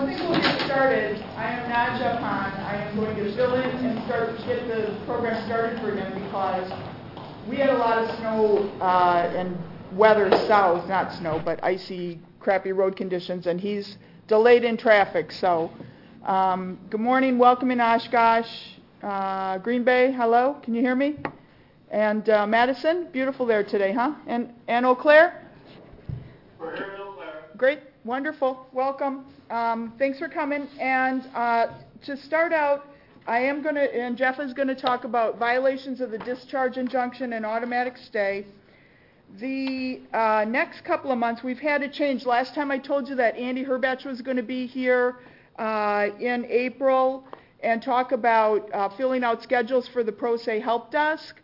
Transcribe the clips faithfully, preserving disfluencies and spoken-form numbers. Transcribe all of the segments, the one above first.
I think we'll get started. I am Nadja Khan. I am going to fill in and start get the program started for him because we had a lot of snow uh, and weather south, not snow, but icy, crappy road conditions, and he's delayed in traffic. So, um, good morning, welcome in Oshkosh, uh, Green Bay. Hello, can you hear me? And uh, Madison, beautiful there today, huh? And and Eau Claire. We're here in Eau Claire. Great, wonderful, welcome. Um, thanks for coming. And uh, to start out, I am going to, and Jeff is going to talk about violations of the discharge injunction and automatic stay. The uh, next couple of months, we've had a change. Last time I told you that Andy Herbach was going to be here uh, in April and talk about uh, filling out schedules for the Pro Se Help Desk.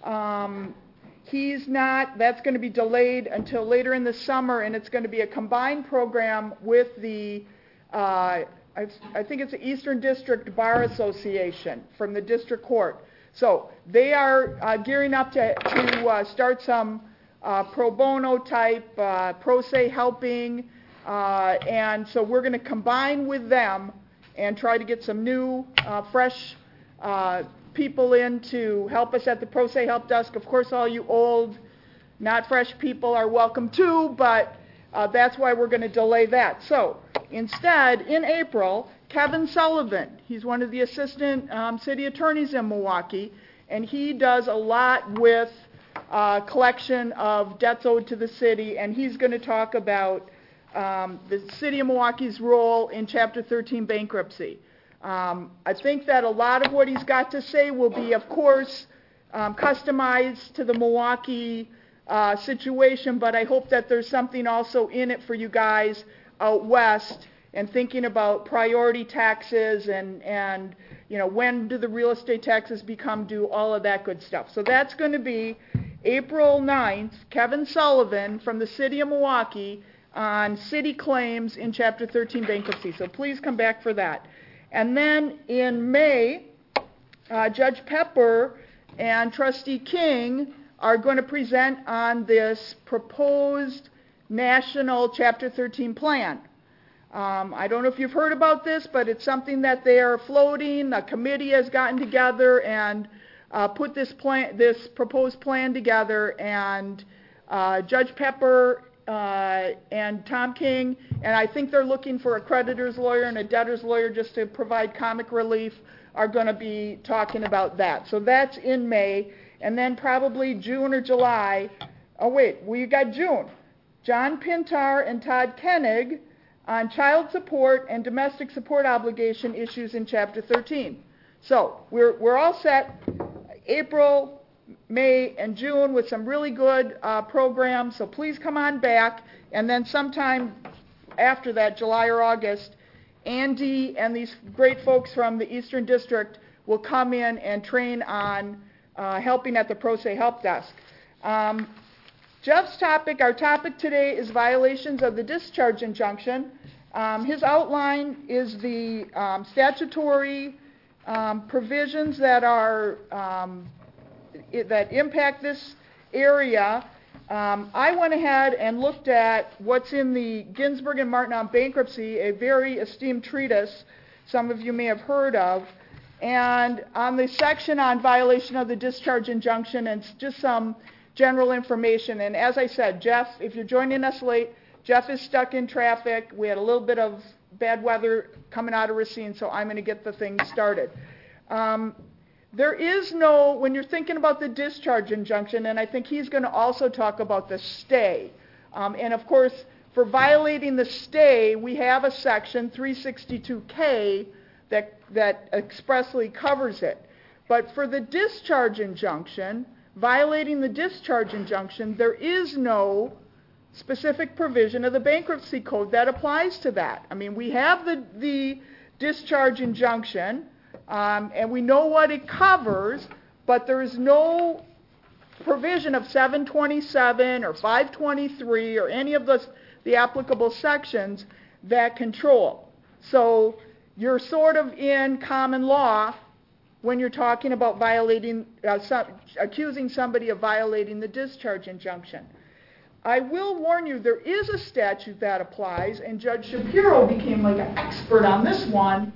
Um, He's not, that's going to be delayed until later in the summer, and it's going to be a combined program with the, uh, I, I think it's the Eastern District Bar Association from the district court. So they are uh, gearing up to, to uh, start some uh, pro bono type, uh, pro se helping, uh, and so we're going to combine with them and try to get some new, uh, fresh uh, people in to help us at the Pro Se Help Desk. Of course, all you old, not fresh people are welcome too, but uh, that's why we're going to delay that. So instead, in April, Kevin Sullivan, he's one of the assistant um, city attorneys in Milwaukee, and he does a lot with uh, collection of debts owed to the city, and he's going to talk about um, the city of Milwaukee's role in Chapter thirteen bankruptcy. Um, I think that a lot of what he's got to say will be, of course, um, customized to the Milwaukee uh, situation, but I hope that there's something also in it for you guys out west and thinking about priority taxes and, and you know, when do the real estate taxes become due, all of that good stuff. So that's going to be April ninth, Kevin Sullivan from the city of Milwaukee on city claims in Chapter thirteen bankruptcy. So please come back for that. And then in May, uh, Judge Pepper and Trustee King are going to present on this proposed national Chapter thirteen plan. Um, I don't know if you've heard about this, but it's something that they are floating. A committee has gotten together and uh, put this plan, this proposed plan together, and uh, Judge Pepper Uh, and Tom King, and I think they're looking for a creditor's lawyer and a debtor's lawyer just to provide comic relief, are going to be talking about that. So that's in May, and then probably June or July. Oh wait, we got June. John Pintar and Todd Koenig on child support and domestic support obligation issues in Chapter thirteen. So we're we're all set. April, May, and June with some really good uh, programs, so please come on back. And then sometime after that, July or August, Andy and these great folks from the Eastern District will come in and train on uh, helping at the Pro Se Help Desk. Um, Jeff's topic, our topic today is violations of the discharge injunction. Um, his outline is the um, statutory um, provisions that are um, that impact this area. Um, I went ahead and looked at what's in the Ginsburg and Martin on bankruptcy, a very esteemed treatise some of you may have heard of, and on the section on violation of the discharge injunction and just some general information. And as I said, Jeff, if you're joining us late, Jeff is stuck in traffic. We had a little bit of bad weather coming out of Racine, so I'm going to get the thing started. Um, There is no, when you're thinking about the discharge injunction, and I think he's going to also talk about the stay. Um, and of course, for violating the stay, we have a section, three sixty-two K, that, that expressly covers it. But for the discharge injunction, violating the discharge injunction, there is no specific provision of the bankruptcy code that applies to that. I mean, we have the, the discharge injunction, Um, and we know what it covers, but there is no provision of seven twenty-seven or five twenty-three or any of the, the applicable sections that control. So you're sort of in common law when you're talking about violating, uh, some, accusing somebody of violating the discharge injunction. I will warn you, there is a statute that applies, and Judge Shapiro became like an expert on this one,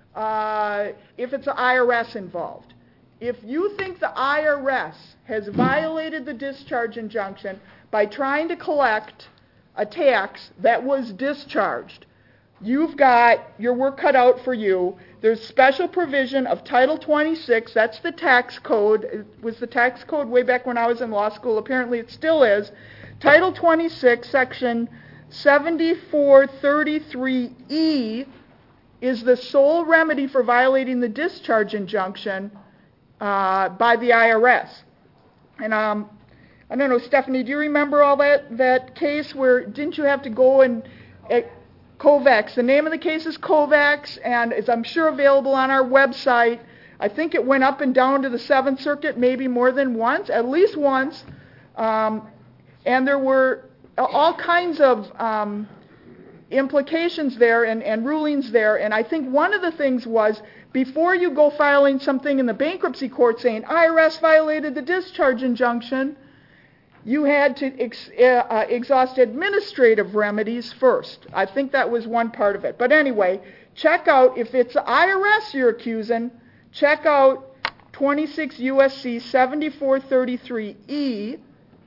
uh, if it's the I R S involved. If you think the I R S has violated the discharge injunction by trying to collect a tax that was discharged, you've got your work cut out for you. There's special provision of Title twenty-six, that's the tax code. It was the tax code way back when I was in law school. Apparently it still is. Title twenty-six, Section seventy-four thirty-three E is the sole remedy for violating the discharge injunction uh, by the I R S. And um, I don't know, Stephanie, do you remember all that, that case where, didn't you have to go and, uh, Kovacs, the name of the case is Kovacs, and it's, I'm sure, available on our website. I think it went up and down to the Seventh Circuit maybe more than once, at least once. Um, and there were all kinds of um, implications there and, and rulings there. And I think one of the things was, before you go filing something in the bankruptcy court saying I R S violated the discharge injunction, you had to ex uh, exhaust administrative remedies first. I think that was one part of it. But anyway, check out, if it's I R S you're accusing, check out twenty-six U S C seventy-four thirty-three E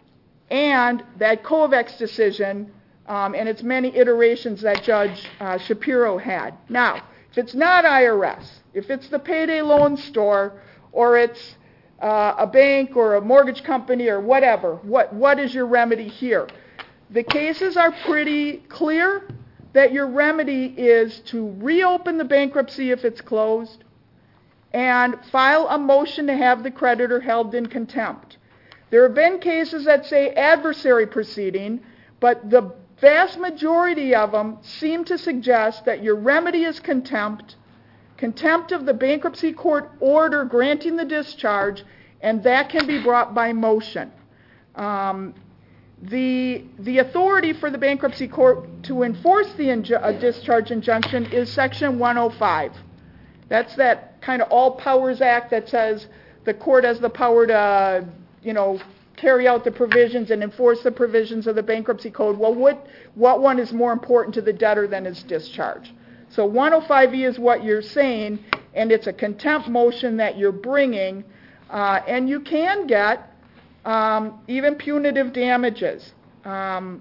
and that Kovacs decision um, and its many iterations that Judge uh, Shapiro had. Now, if it's not I R S, if it's the payday loan store, or it's uh, a bank or a mortgage company or whatever, what, what is your remedy here? The cases are pretty clear that your remedy is to reopen the bankruptcy if it's closed and file a motion to have the creditor held in contempt. There have been cases that say adversary proceeding, but the vast majority of them seem to suggest that your remedy is contempt, contempt of the bankruptcy court order granting the discharge, and that can be brought by motion. Um, the, the authority for the bankruptcy court to enforce the inju a discharge injunction is Section one oh five. That's that kind of All Powers Act that says the court has the power to, you know, carry out the provisions and enforce the provisions of the bankruptcy code. Well, what, what one is more important to the debtor than his discharge? So one oh five E is what you're saying, and it's a contempt motion that you're bringing, uh, and you can get um, even punitive damages. Um,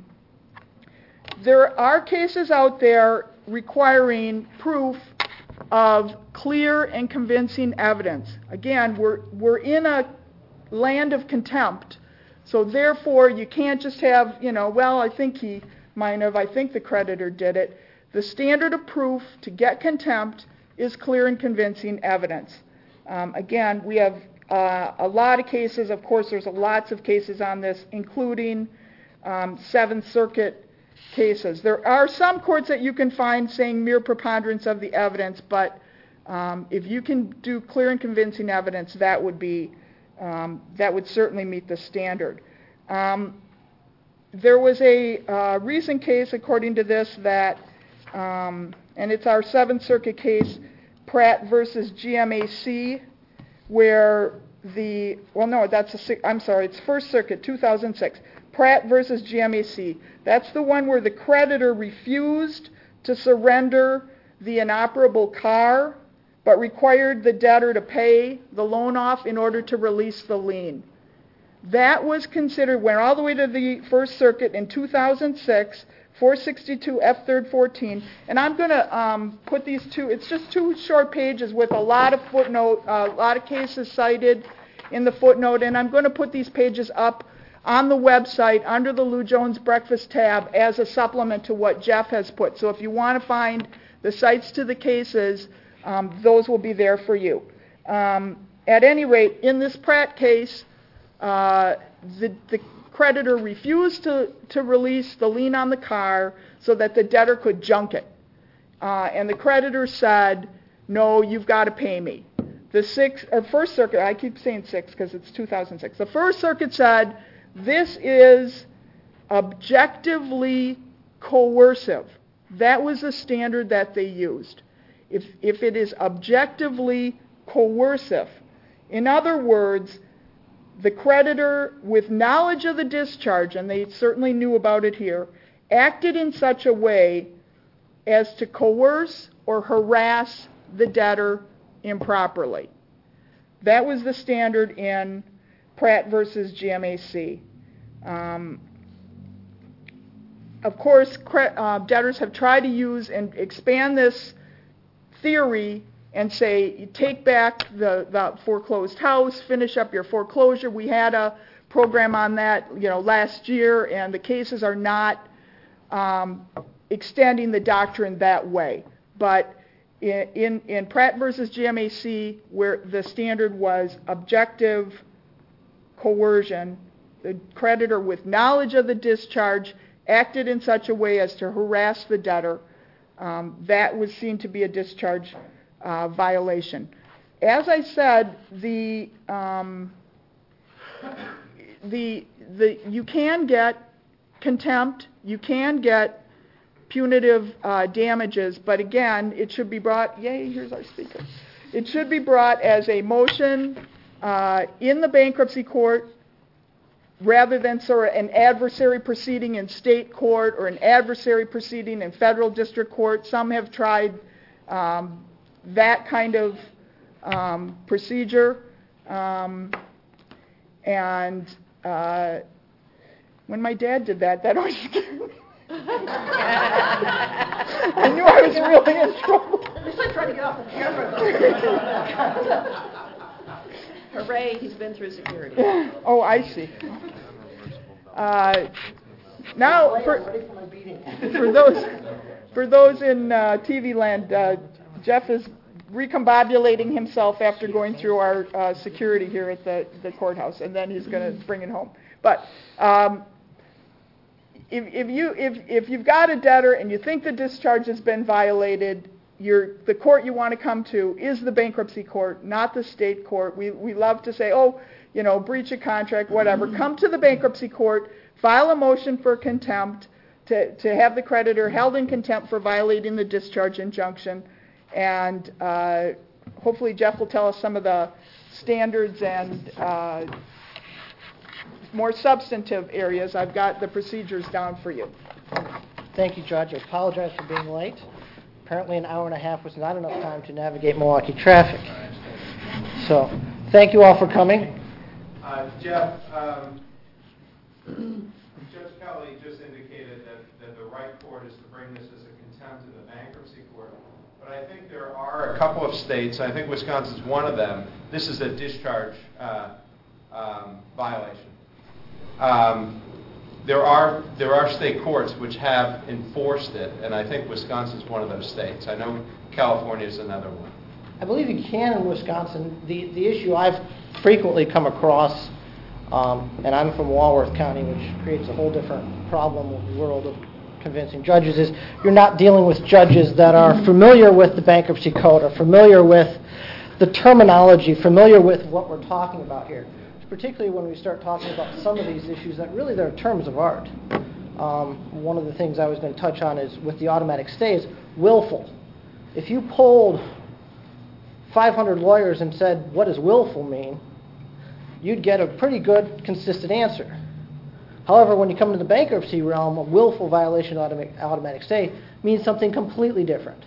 there are cases out there requiring proof of clear and convincing evidence. Again, we're, we're in a land of contempt, so therefore you can't just have, you know, well, I think he might have, I think the creditor did it. The standard of proof to get contempt is clear and convincing evidence. Um, again, we have uh, a lot of cases. Of course, there's lots of cases on this, including um, Seventh Circuit cases. There are some courts that you can find saying mere preponderance of the evidence, but um, if you can do clear and convincing evidence, that would be um, that would certainly meet the standard. Um, there was a uh, recent case, according to this, that Um, and it's our Seventh Circuit case, Pratt versus G M A C, where the, well, no, that's a, I'm sorry, it's First Circuit, two thousand six, Pratt versus G M A C. That's the one where the creditor refused to surrender the inoperable car, but required the debtor to pay the loan off in order to release the lien. That was considered, went all the way to the First Circuit in two thousand six, four sixty-two F third fourteen, and I'm going to um, put these two, it's just two short pages with a lot of footnote, uh, a lot of cases cited in the footnote, and I'm going to put these pages up on the website under the Lou Jones Breakfast tab as a supplement to what Jeff has put. So if you want to find the sites to the cases, um, those will be there for you. Um, at any rate, in this Pratt case, uh, the, the creditor refused to, to release the lien on the car so that the debtor could junk it. Uh, and the creditor said, no, you've got to pay me. The sixth, or First Circuit, I keep saying six because it's two thousand six. The First Circuit said, this is objectively coercive. That was the standard that they used. If, if it is objectively coercive, in other words, the creditor, with knowledge of the discharge, and they certainly knew about it here, acted in such a way as to coerce or harass the debtor improperly. That was the standard in Pratt versus G M A C. Um, of course, cre- uh, debtors have tried to use and expand this theory and say, you take back the, the foreclosed house, finish up your foreclosure. We had a program on that, you know, last year, and the cases are not um, extending the doctrine that way. But in, in, in Pratt versus G M A C, where the standard was objective coercion, the creditor with knowledge of the discharge acted in such a way as to harass the debtor, um, that was seen to be a discharge uh, violation. As I said, the, um, the, the, you can get contempt, you can get punitive uh, damages, but again, it should be brought, yay, here's our speaker. It should be brought as a motion uh, in the bankruptcy court rather than sort of an adversary proceeding in state court or an adversary proceeding in federal district court. Some have tried um, that kind of um, procedure. Um, and uh, when my dad did that, that always scared me. I knew I was really in trouble. At least I tried to get off the camera. Hooray, he's been through security. Oh, I see. Uh, now, for, for those for those in uh, T V land, uh, Jeff is recombobulating himself after going through our uh, security here at the, the courthouse, and then he's going to bring it home. But um, if, if you if if you've got a debtor and you think the discharge has been violated, You're, the court you want to come to is the bankruptcy court, not the state court. We we love to say, oh, you know, breach of contract, whatever. Come to the bankruptcy court, file a motion for contempt to, to have the creditor held in contempt for violating the discharge injunction. And uh, hopefully Jeff will tell us some of the standards and uh, more substantive areas. I've got the procedures down for you. Thank you, Judge. I apologize for being late. Apparently an hour and a half was not enough time to navigate Milwaukee traffic. So, thank you all for coming. Uh, Jeff, um, Judge Kelly just indicated that, that the right court is to bring this as a contempt to the bankruptcy court. But I think there are a couple of states, I think Wisconsin's one of them, this is a discharge uh, um, violation. Um, There are there are state courts which have enforced it, and I think Wisconsin's one of those states. I know California is another one. I believe you can in Wisconsin. The the issue I've frequently come across, um, and I'm from Walworth County, which creates a whole different problem with the world of convincing judges, is you're not dealing with judges that are familiar with the bankruptcy code, or familiar with the terminology, familiar with what we're talking about here. Particularly when we start talking about some of these issues that really they're terms of art. Um, one of the things I was going to touch on is with the automatic stay is willful. If you polled five hundred lawyers and said, what does willful mean, you'd get a pretty good, consistent answer. However, when you come to the bankruptcy realm, a willful violation of automatic, automatic stay means something completely different.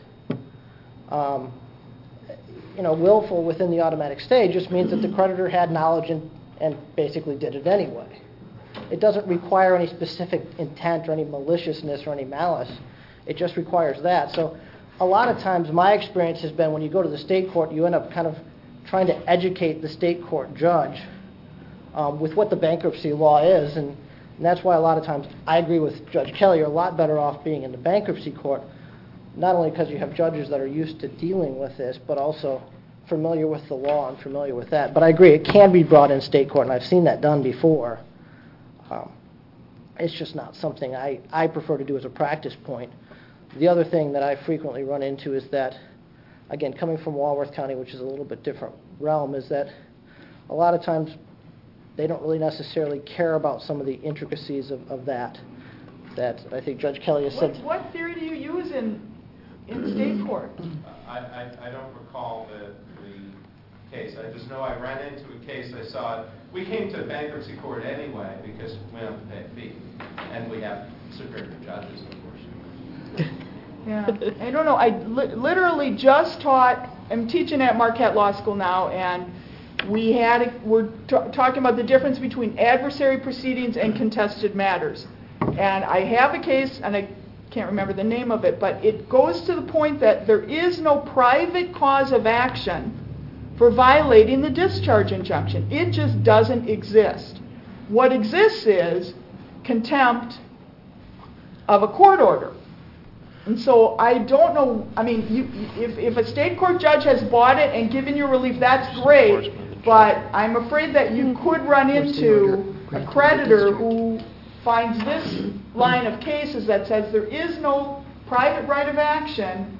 Um, you know, willful within the automatic stay just means that the creditor had knowledge and and basically did it anyway. It doesn't require any specific intent or any maliciousness or any malice. It just requires that. So a lot of times my experience has been when you go to the state court, you end up kind of trying to educate the state court judge um, with what the bankruptcy law is. And, and that's why a lot of times I agree with Judge Kelly, you're a lot better off being in the bankruptcy court, not only because you have judges that are used to dealing with this, but also familiar with the law and familiar with that. But I agree, it can be brought in state court, and I've seen that done before. Um, it's just not something I, I prefer to do as a practice point. The other thing that I frequently run into is that, again, coming from Walworth County, which is a little bit different realm, is that a lot of times they don't really necessarily care about some of the intricacies of, of that, that I think Judge Kelly has said. What, what theory do you use in, in state court? I, I, I don't recall the, the case. I just know I ran into a case, I saw it. We came to bankruptcy court anyway because we don't have to pay a fee. And we have superior judges, unfortunately. Yeah, I don't know, I li- literally just taught, I'm teaching at Marquette Law School now, and we had, a, we're t- talking about the difference between adversary proceedings and contested matters. And I have a case, and I can't remember the name of it, but it goes to the point that there is no private cause of action for violating the discharge injunction. It just doesn't exist. What exists is contempt of a court order. And so I don't know, I mean, you, if, if a state court judge has bought it and given you relief, that's great, but I'm afraid that you could run into a creditor who finds this line of cases that says there is no private right of action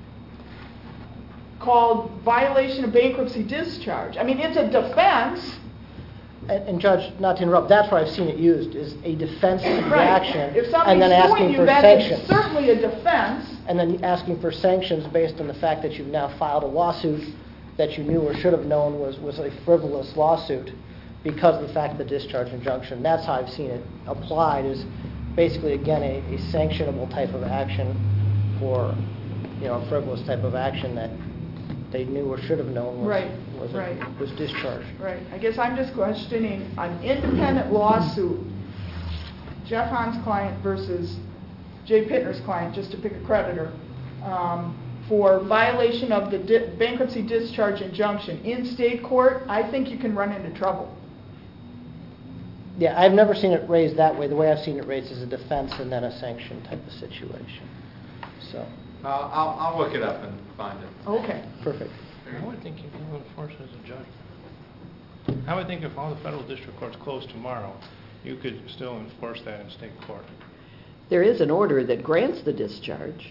called violation of bankruptcy discharge. I mean, it's a defense. And, and Judge, not to interrupt, that's where I've seen it used, is a defensive Right. action, If and somebody's then suing asking you, for that sanctions. is certainly a defense. And then asking for sanctions based on the fact that you've now filed a lawsuit that you knew or should have known was, was a frivolous lawsuit because of the fact of the discharge injunction. That's how I've seen it applied, is basically, again, a, a sanctionable type of action for, you know, a frivolous type of action that they knew or should have known was, Right, was, right. was discharged. Right. I guess I'm just questioning an independent lawsuit, Jeff Hahn's client versus Jay Pittner's client, just to pick a creditor, um, for violation of the di- bankruptcy discharge injunction in state court. I think you can run into trouble. Yeah, I've never seen it raised that way. The way I've seen it raised is a defense and then a sanction type of situation. So, I'll, I'll, I'll look it up and find it. Okay. perfect. I would think you can enforce it as a judgment. I would think if all the federal district courts closed tomorrow, you could still enforce that in state court. There is an order that grants the discharge.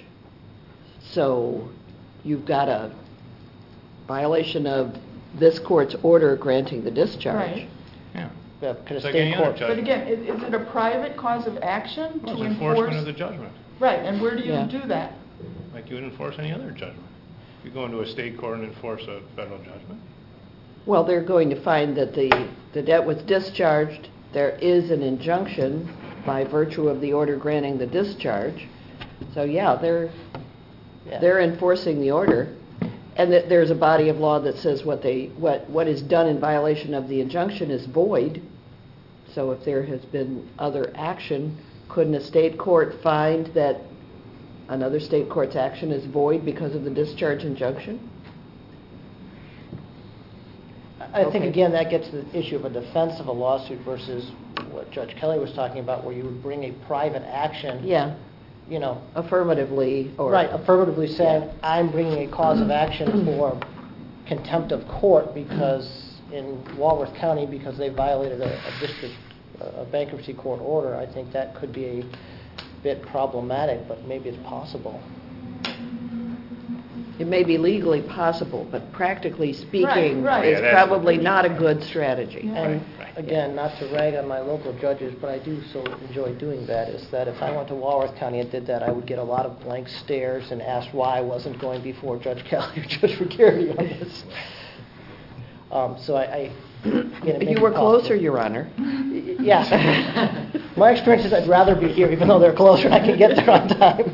So you've got a violation of this court's order granting the discharge. Right. Yeah. Yeah, could a It's like state any other court- judgment. But again, is, is it a private cause of action Well, to it's enforce? enforcement of the judgment, Right, and where do you Yeah. do that? like you would enforce any other judgment. You go into a state court and enforce a federal judgment. Well, they're going to find that the, the debt was discharged. There is an injunction by virtue of the order granting the discharge. So, yeah, they're, Yeah. they're enforcing the order. And that there's a body of law that says what they, what, what is done in violation of the injunction is void. So if there has been other action, couldn't a state court find that another state court's action is void because of the discharge injunction? I think, Okay. again, that gets to the issue of a defense of a lawsuit versus what Judge Kelly was talking about, where you would bring a private action, Yeah, you know, affirmatively or... right, affirmatively saying, I'm bringing a cause of action for contempt of court because in Walworth County, because they violated a, a district, a bankruptcy court order. I think that could be a bit problematic, but maybe it's possible. It may be legally possible, but practically speaking, right. Yeah, it's that's- probably not a good strategy. Yeah. And Right. again, not to rag on my local judges, but I do so enjoy doing that, is that if I went to Walworth County and did that, I would get a lot of blank stares and asked why I wasn't going before Judge Kelly or Judge McGarity on this. Um, so I, I again, it may You be were possible. closer, Your Honor. Y- Yes. My experience is I'd rather be here, even though they're closer and I can get there on time.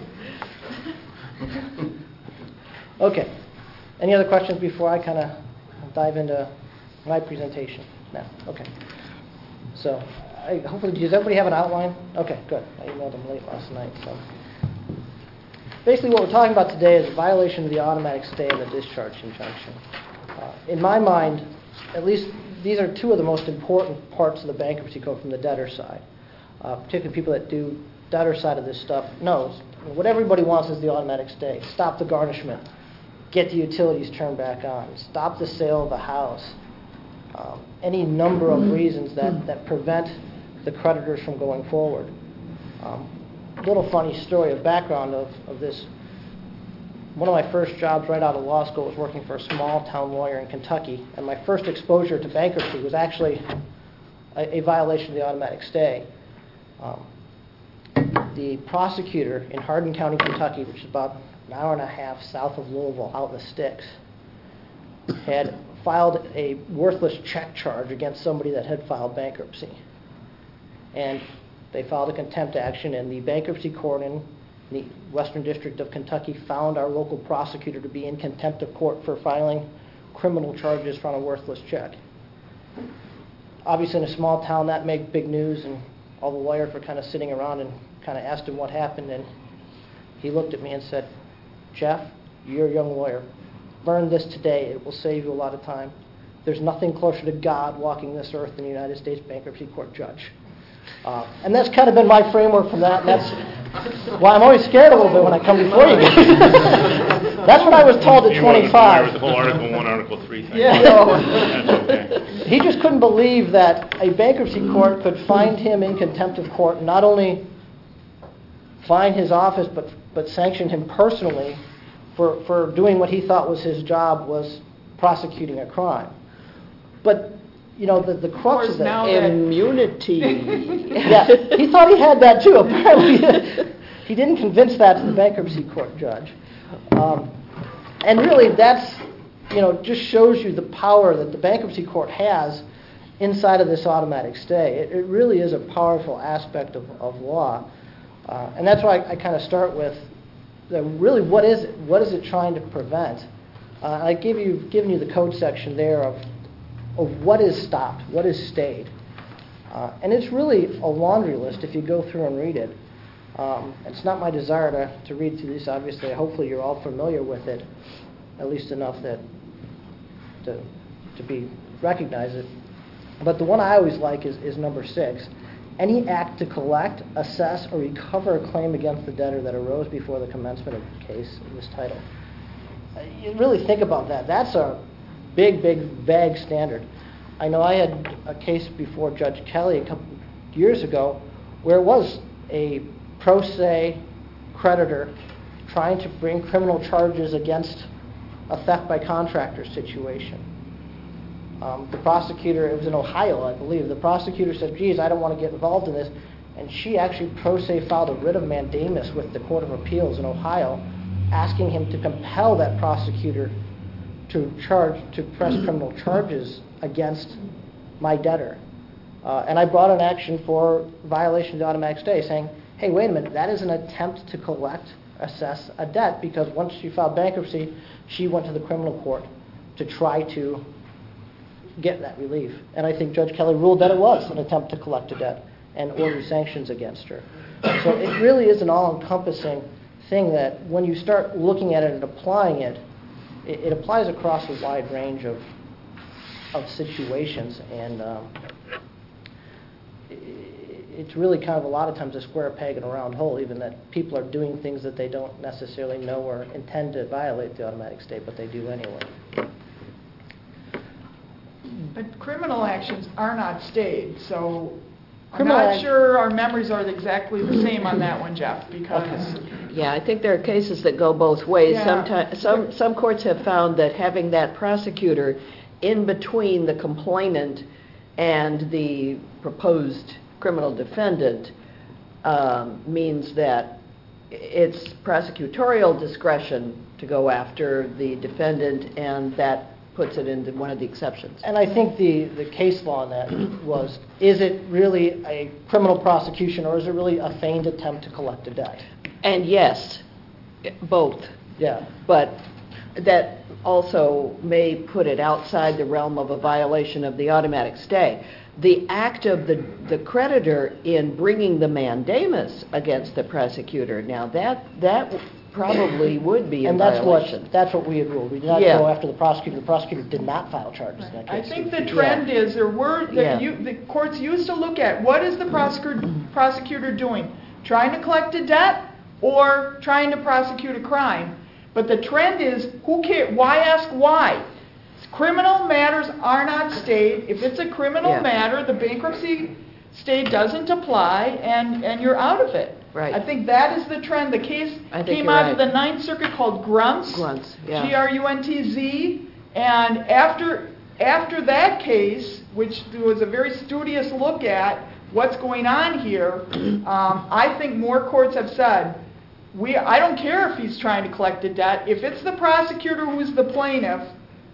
Okay. Any other questions before I kind of dive into my presentation? No? Okay. So, I, hopefully, does everybody have an outline? Okay, good. I emailed them late last night, so. Basically, what we're talking about today is a violation of the automatic stay and the discharge injunction. Uh, in my mind, at least these are two of the most important parts of the bankruptcy code from the debtor side. Uh, particularly people that do debtor side of this stuff knows what everybody wants is the automatic stay. Stop the garnishment. Get the utilities turned back on. Stop the sale of the house. Um, any number of reasons that, that prevent the creditors from going forward. Um, little funny story of background of, of this. One of my first jobs right out of law school was working for a small town lawyer in Kentucky, and my first exposure to bankruptcy was actually a, a violation of the automatic stay. Um, the prosecutor in Hardin County, Kentucky, which is about an hour and a half south of Louisville, out in the sticks, had filed a worthless check charge against somebody that had filed bankruptcy. And they filed a contempt action, and the bankruptcy court in the Western District of Kentucky found our local prosecutor to be in contempt of court for filing criminal charges from a worthless check. Obviously, in a small town, that made big news, and all the lawyers were kind of sitting around and kind of asked him what happened, and he looked at me and said, "Jeff, you're a young lawyer. Learn this today. It will save you a lot of time. There's nothing closer to God walking this earth than a United States bankruptcy court judge." Uh, and that's kind of been my framework from that, and that's why I'm always scared a little bit when I come before you guys. That's what I was told at You weren't twenty-five. familiar with the whole Article one, Article three thing. Yeah. That's okay. He just couldn't believe that a bankruptcy court could find him in contempt of court, and not only fine his office, but, but sanction him personally for, for doing what he thought was his job, was prosecuting a crime. But, you know, the, the crux course, of that... now that- Immunity. Yeah, he thought he had that too. Apparently, he didn't convince that to the bankruptcy court judge. Um, and really, that's, you know, just shows you the power that the bankruptcy court has inside of this automatic stay. It, it really is a powerful aspect of, of law. Uh, and that's why I, I kind of start with, the, really, what is it? What is it trying to prevent? Uh, I give you, given you the code section there of, of what is stopped, what is stayed. Uh, and it's really a laundry list if you go through and read it. Um, it's not my desire to, to read through this, obviously. Hopefully you're all familiar with it, at least enough that to, to be recognize it. But the one I always like is, is number six. Any act to collect, assess, or recover a claim against the debtor that arose before the commencement of the case in this title. Uh, You really think about that. That's a big, big, vague standard. I know I had a case before Judge Kelly a couple years ago where it was a pro se creditor trying to bring criminal charges against a theft by contractor situation. Um, the prosecutor, it was in Ohio, I believe, the prosecutor said, geez, I don't want to get involved in this. And she actually pro se filed a writ of mandamus with the Court of Appeals in Ohio, asking him to compel that prosecutor to charge, to press criminal charges against my debtor. Uh, and I brought an action for violation of the automatic stay, saying, hey, wait a minute, that is an attempt to collect, assess a debt, because once she filed bankruptcy, she went to the criminal court to try to get that relief. And I think Judge Kelly ruled that it was an attempt to collect a debt and order sanctions against her. So it really is an all-encompassing thing that when you start looking at it and applying it, it, it applies across a wide range of of situations, and um, it, it's really kind of a lot of times a square peg in a round hole, even that people are doing things that they don't necessarily know or intend to violate the automatic stay, but they do anyway. But criminal actions are not stayed, so I'm Criminal not ac- sure our memories are exactly the same on that one, Jeff, because Yeah, I think there are cases that go both ways. Yeah. Sometimes, some, some courts have found that having that prosecutor in between the complainant and the proposed criminal defendant um, means that it's prosecutorial discretion to go after the defendant, and that puts it into one of the exceptions. And I think the, the case law on that was, is it really a criminal prosecution, or is it really a feigned attempt to collect a debt? And yes, both. Yeah. But that also may put it outside the realm of a violation of the automatic stay. The act of the, the creditor in bringing the mandamus against the prosecutor, now that that probably would be a And that's violation. what, that's what we had ruled. We did not Yeah. go after the prosecutor. The prosecutor did not file charges in that I case. think the trend is there were, Yeah. that you, the courts used to look at what is the prosecutor, prosecutor doing? Trying to collect a debt or trying to prosecute a crime? But the trend is, who cares? Why ask why? Criminal matters are not stayed. If it's a criminal Yeah. matter, the bankruptcy stay doesn't apply, and, and you're out of it. Right. I think that is the trend. The case I think came you're out of right. the Ninth Circuit called Grunts. Grunts, yeah. G R U N T Z. And after after that case, which was a very studious look at what's going on here, um, I think more courts have said, we I don't care if he's trying to collect a debt. If it's the prosecutor who's the plaintiff,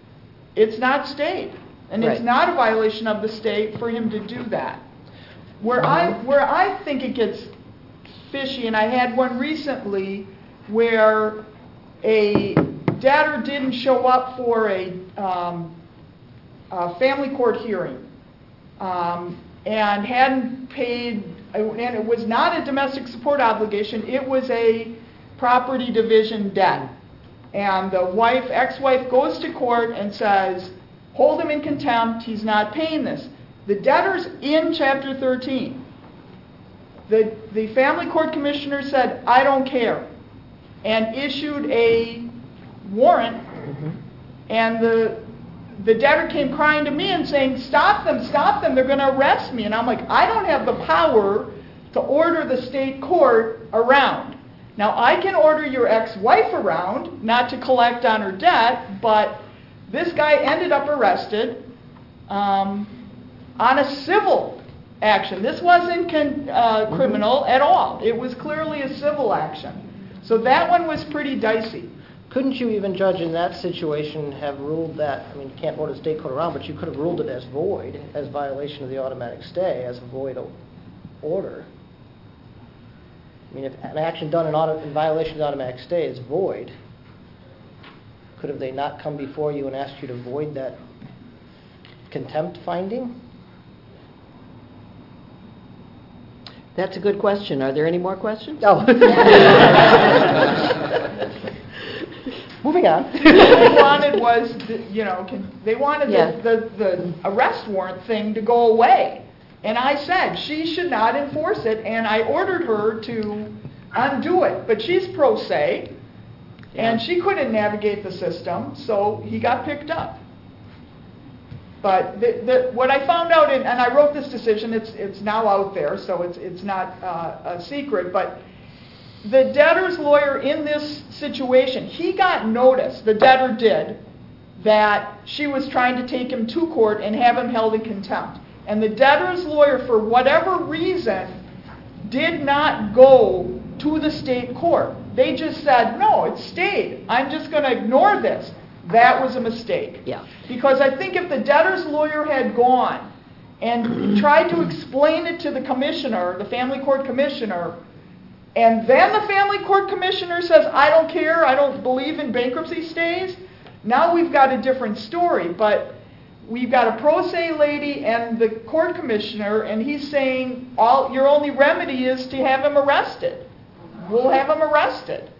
it's not state. And it's Right. not a violation of the state for him to do that. Where I, where I think it gets fishy, and I had one recently where a debtor didn't show up for a, um, a family court hearing, um, and hadn't paid, and it was not a domestic support obligation, it was a property division debt. And the wife, ex-wife goes to court and says, hold him in contempt, he's not paying this. The debtor's in Chapter thirteen. The, the family court commissioner said, I don't care, and issued a warrant, and the, the debtor came crying to me and saying, stop them, stop them, they're going to arrest me. And I'm like, I don't have the power to order the state court around. Now, I can order your ex-wife around, not to collect on her debt, but this guy ended up arrested um, on a civil action. This wasn't con- uh, criminal at all. It was clearly a civil action. So that one was pretty dicey. Couldn't you even, Judge, in that situation have ruled that, I mean, you can't order the state court around, but you could have ruled it as void, as violation of the automatic stay, as a void o- order? I mean, if an action done in, auto, in violation of the automatic stay is void, could have they not come before you and asked you to void that contempt finding? That's a good question. Are there any more questions? No. Moving on. What they wanted was, the, you know, can, they wanted Yeah. the, the, the arrest warrant thing to go away. And I said she should not enforce it, and I ordered her to undo it. But she's pro se, and Yeah. she couldn't navigate the system, so he got picked up. But the, the, what I found out, in, and I wrote this decision, it's, it's now out there, so it's, it's not uh, a secret, but the debtor's lawyer in this situation, he got notice, the debtor did, that she was trying to take him to court and have him held in contempt. And the debtor's lawyer, for whatever reason, did not go to the state court. They just said, no, it stayed. I'm just going to ignore this. That was a mistake. Yeah. Because I think if the debtor's lawyer had gone and tried to explain it to the commissioner, the family court commissioner, and then the family court commissioner says, I don't care, I don't believe in bankruptcy stays, now we've got a different story. But we've got a pro se lady and the court commissioner, and he's saying, all your only remedy is to have him arrested. We'll have him arrested.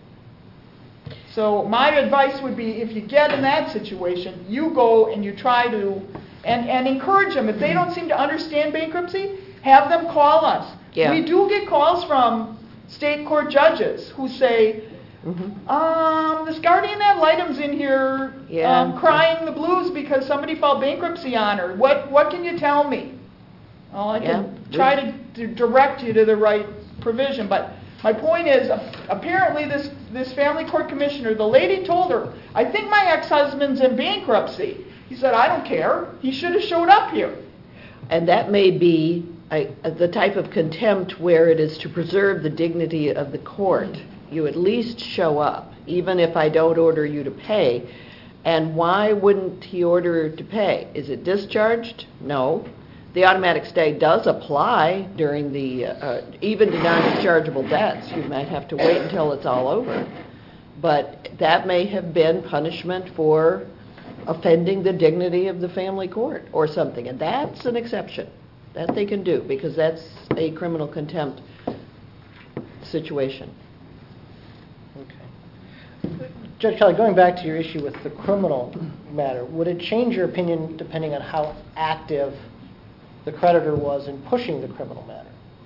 So my advice would be, if you get in that situation, you go and you try to, and, and encourage them. If they don't seem to understand bankruptcy, have them call us. Yeah. We do get calls from state court judges who say, Mm-hmm. um, this guardian ad litem's in here Yeah. um, crying the blues because somebody filed bankruptcy on her. What, what can you tell me? Well, I can Yeah. try to, to direct you to the right provision, but my point is, apparently this, this family court commissioner, the lady told her, I think my ex-husband's in bankruptcy. He said, I don't care. He should have showed up here. And that may be a, the type of contempt where it is to preserve the dignity of the court. You at least show up, even if I don't order you to pay. And why wouldn't he order her to pay? Is it discharged? No. The automatic stay does apply during the, uh, even to non-dischargeable debts. You might have to wait until it's all over. But that may have been punishment for offending the dignity of the family court or something. And that's an exception that they can do, because that's a criminal contempt situation. Okay. Judge Kelly, going back to your issue with the criminal matter, would it change your opinion depending on how active the creditor was in pushing the criminal matter?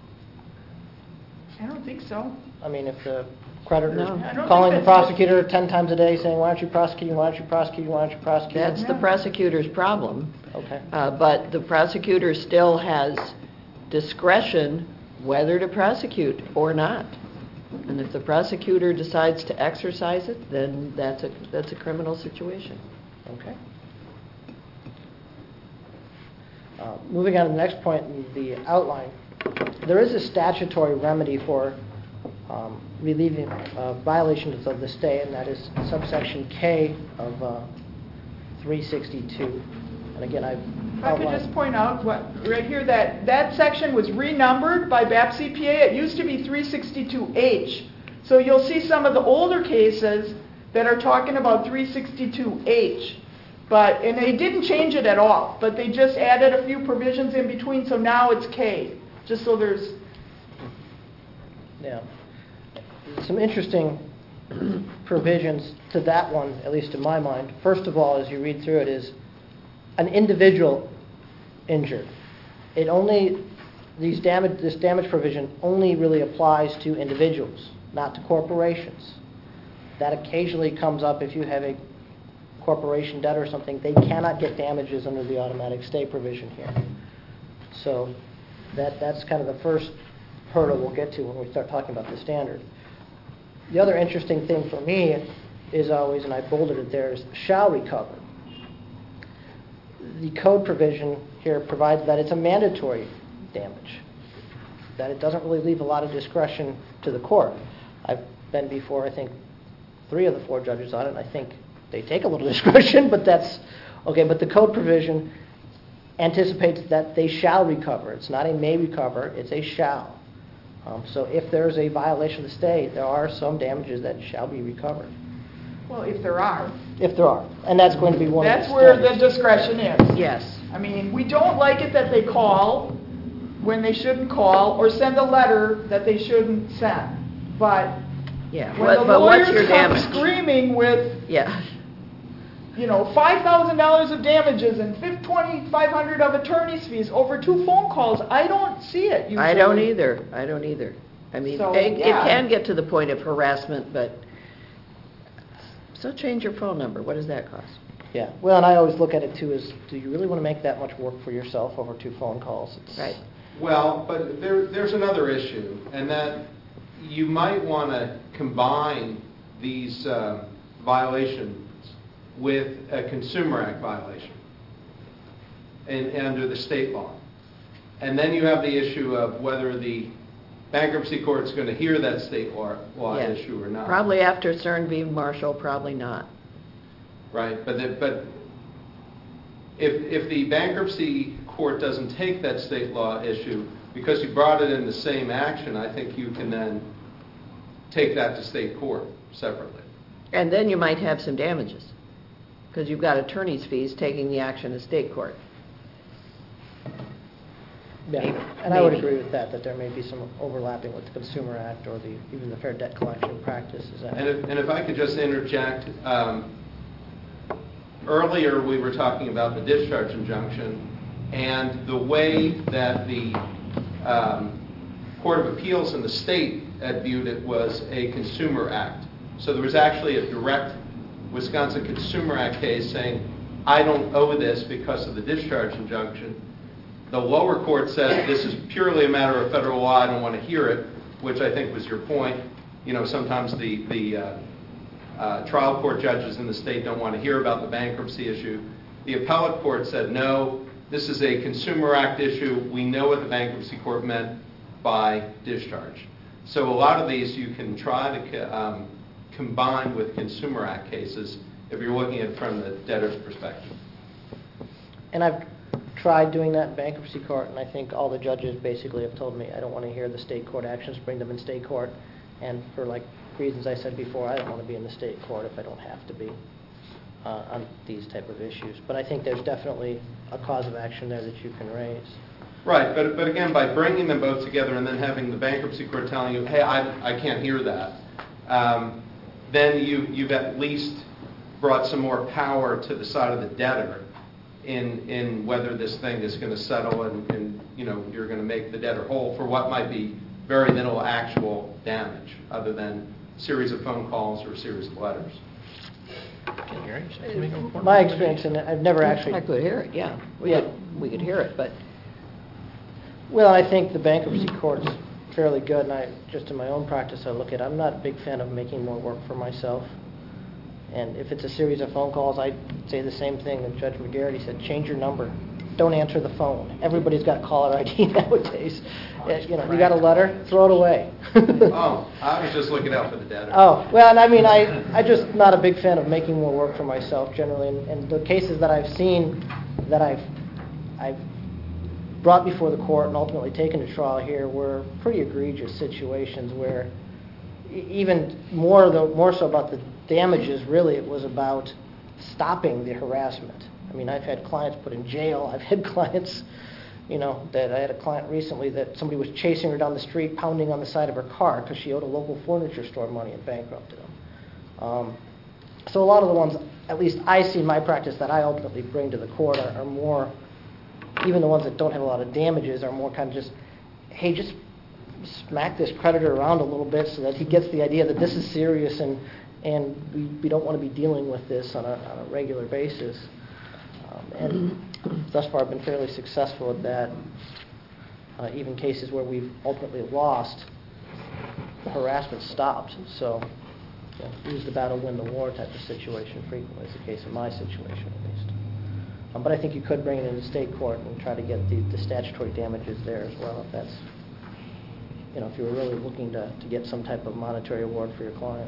I don't think so. I mean, if the creditor's No. I don't calling the think that's- prosecutor ten times a day saying, why aren't you prosecuting, why aren't you prosecuting, why aren't you prosecuting? That's the Yeah. prosecutor's problem. Okay. Uh, But the prosecutor still has discretion whether to prosecute or not. And if the prosecutor decides to exercise it, then that's a, that's a criminal situation. Okay. Uh, Moving on to the next point in the outline, there is a statutory remedy for um, relieving uh, violations of the stay, and that is subsection K of uh, three sixty-two. And again, I've If I could outlined- just point out, what, right here, that, that section was renumbered by B A P C P A. It used to be three sixty-two H. So you'll see some of the older cases that are talking about three sixty-two H. But, and they didn't change it at all, but they just added a few provisions in between, so now it's K, just so there's, Yeah. Some interesting provisions to that one, at least in my mind. First of all, as you read through it, is an individual injured. It only, these damage, this damage provision only really applies to individuals, not to corporations. That occasionally comes up if you have a corporation debt or something. They cannot get damages under the automatic stay provision here. So that, that's kind of the first hurdle we'll get to when we start talking about the standard. The other interesting thing for me is always, and I bolded it there, is shall recover. The code provision here provides that it's a mandatory damage, that it doesn't really leave a lot of discretion to the court. I've been before, I think, three of the four judges on it, and I think they take a little discretion, but that's okay. But the code provision anticipates that they shall recover. It's not a may recover, it's a shall. Um, so if there's a violation of the stay, there are some damages that shall be recovered. well, if there are. If there are. And that's going to be one That's of the where the standards. discretion is. Yes. I mean, we don't like it that they call when they shouldn't call, or send a letter that they shouldn't send. But Yeah, when what, the but what's lawyers your come damage? screaming with, Yeah, you know, five thousand dollars of damages and twenty-five hundred of attorney's fees over two phone calls, I don't see it usually. I don't either, I don't either. I mean, So, it, it yeah. can get to the point of harassment, but, so change your phone number, what does that cost? Yeah. Well, and I always look at it too as, do you really want to make that much work for yourself over two phone calls? It's, Right. Well, but there, there's another issue, and that you might want to combine these uh, violations with a Consumer Act violation and, and under the state law. And then you have the issue of whether the bankruptcy court's going to hear that state law, law Yeah. issue or not. Probably after Cern v. Marshall, probably not. Right, but, the, but if, if the bankruptcy court doesn't take that state law issue, because you brought it in the same action, I think you can then take that to state court separately. And then you might have some damages, because you've got attorney's fees taking the action to state court. Yeah, Maybe. and I would Maybe. agree with that, that there may be some overlapping with the Consumer Act or the, even the Fair Debt Collection Practices Act. And if, and if I could just interject, um, earlier we were talking about the discharge injunction, and the way that the um, Court of Appeals in the state had viewed it was a Consumer Act. So there was actually a direct Wisconsin Consumer Act case saying, I don't owe this because of the discharge injunction. The lower court said this is purely a matter of federal law, I don't want to hear it, which I think was your point. You know, sometimes the, the uh, uh, trial court judges in the state don't want to hear about the bankruptcy issue. The appellate court said, no, this is a Consumer Act issue. We know what the bankruptcy court meant by discharge. So a lot of these you can try to co- um, combine with Consumer Act cases if you're looking at it from the debtor's perspective. And I've tried doing that in bankruptcy court, and I think all the judges basically have told me, I don't want to hear the state court actions, bring them in state court. And for like reasons I said before, I don't want to be in the state court if I don't have to be uh, on these type of issues. But I think there's definitely a cause of action there that you can raise. Right, but, but again, by bringing them both together and then having the bankruptcy court telling you, hey, I, I can't hear that, um, then you, you've at least brought some more power to the side of the debtor in, in whether this thing is going to settle and, and, you know, you're going to make the debtor whole for what might be very little actual damage other than a series of phone calls or a series of letters. Can hear it. You should make a report. My experience, and I've never I actually... could hear it, yeah. We Yeah. could, we could hear it, but Well, I think the bankruptcy court's fairly good, and I, just in my own practice, I look at, I'm not a big fan of making more work for myself. And if it's a series of phone calls, I say the same thing that Judge McGarrity said, change your number. don't answer the phone. Everybody's got caller I D nowadays. Uh, You know, you got a letter, throw it away. Oh, I was just looking out for the debtor. Oh, well, and I mean, I, I just not a big fan of making more work for myself generally, and, and the cases that I've seen that I've, I've brought before the court and ultimately taken to trial here were pretty egregious situations where e- even more, the, more so about the damages, really, it was about stopping the harassment. I mean, I've had clients put in jail, I've had clients, you know, that I had a client recently that somebody was chasing her down the street, pounding on the side of her car because she owed a local furniture store money and bankrupted them. Um, so a lot of the ones, at least I see in my practice, that I ultimately bring to the court are, are more, even the ones that don't have a lot of damages are more kind of just, hey, just smack this creditor around a little bit so that he gets the idea that this is serious and, and we, we don't want to be dealing with this on a, on a regular basis. Um, and thus far I've been fairly successful at that. Uh, even cases where we've ultimately lost, the harassment stopped. So, you know, lose the battle, win the war type of situation frequently is the case in my situation at least. Um, but I think you could bring it into state court and try to get the, the statutory damages there as well if that's, you know, if you were really looking to, to get some type of monetary award for your client.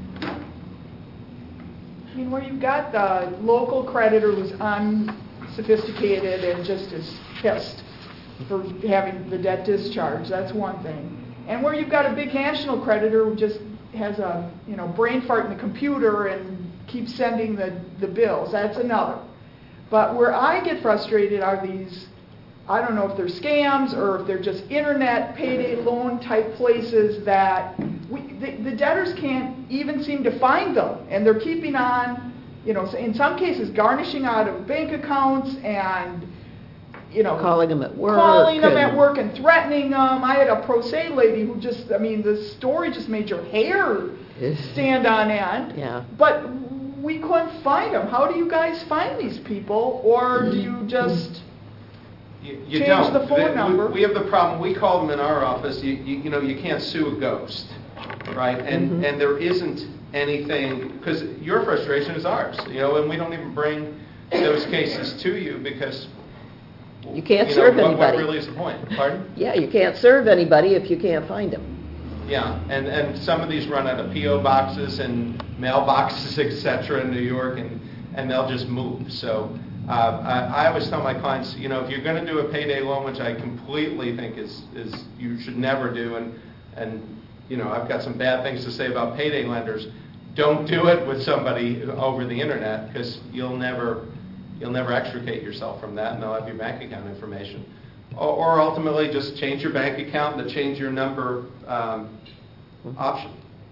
I mean, where you've got the local creditor who's unsophisticated and just is pissed for having the debt discharged, that's one thing. And where you've got a big national creditor who just has a, you know, brain fart in the computer and keeps sending the, the bills, that's another. But where I get frustrated are these, I don't know if they're scams or if they're just internet payday loan type places that we, the, the debtors can't even seem to find them. And they're keeping on, you know, in some cases garnishing out of bank accounts and, you know, Calling them at work. calling them and- at work and threatening them. I had a pro se lady who just, I mean, the story just made your hair stand on end. Yeah. But we couldn't find them. How do you guys find these people? Or do you just... You, you Change don't. the phone The- we- number. We have the problem, we call them in our office, you, you, you know, you can't sue a ghost, right? And, Mhm. and there isn't anything, because your frustration is ours, you know, and we don't even bring those cases to you because... You can't know, serve what- anybody. What really is the point? Pardon? Yeah, you can't serve anybody if you can't find them. Yeah, and, and some of these run out of P O boxes and mailboxes, et cetera, in New York, and, and they'll just move. So uh, I, I always tell my clients, you know, if you're going to do a payday loan, which I completely think is, is you should never do, and, and, you know, I've got some bad things to say about payday lenders, don't do it with somebody over the internet because you'll never, you'll never extricate yourself from that, and they'll have your bank account information. Or, or ultimately just change your bank account and change your number um, option.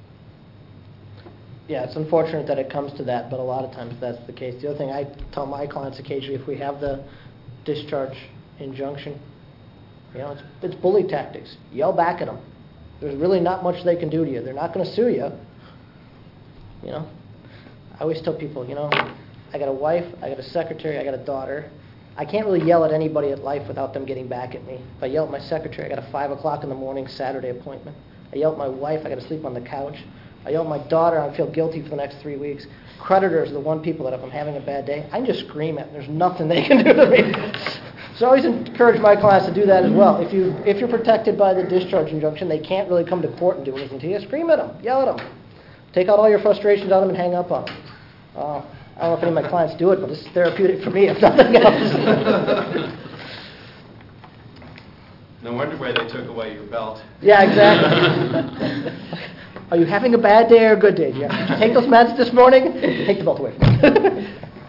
Yeah, it's unfortunate that it comes to that, but a lot of times that's the case. The other thing I tell my clients occasionally, if we have the discharge injunction, you know, it's, it's bully tactics. Yell back at them. There's really not much they can do to you. They're not going to sue you. You know, I always tell people, you know, I got a wife, I got a secretary, I got a daughter. I can't really yell at anybody at life without them getting back at me. If I yell at my secretary, I got a five o'clock in the morning Saturday appointment. I yell at my wife, I got to sleep on the couch. I yell at my daughter, I feel guilty for the next three weeks. Creditors are the one people that if I'm having a bad day, I can just scream at them. There's nothing they can do to me. So I always encourage my clients to do that as well. If, you, if you're protected by the discharge injunction, they can't really come to court and do anything to you. Scream at them, yell at them. Take out all your frustrations on them and hang up on them. Uh, I don't know if any of my clients do it, but it's therapeutic for me, if nothing else. No wonder why they took away your belt. Yeah, exactly. Are you having a bad day or a good day? Did you did you take those meds this morning? Take the belt away from me.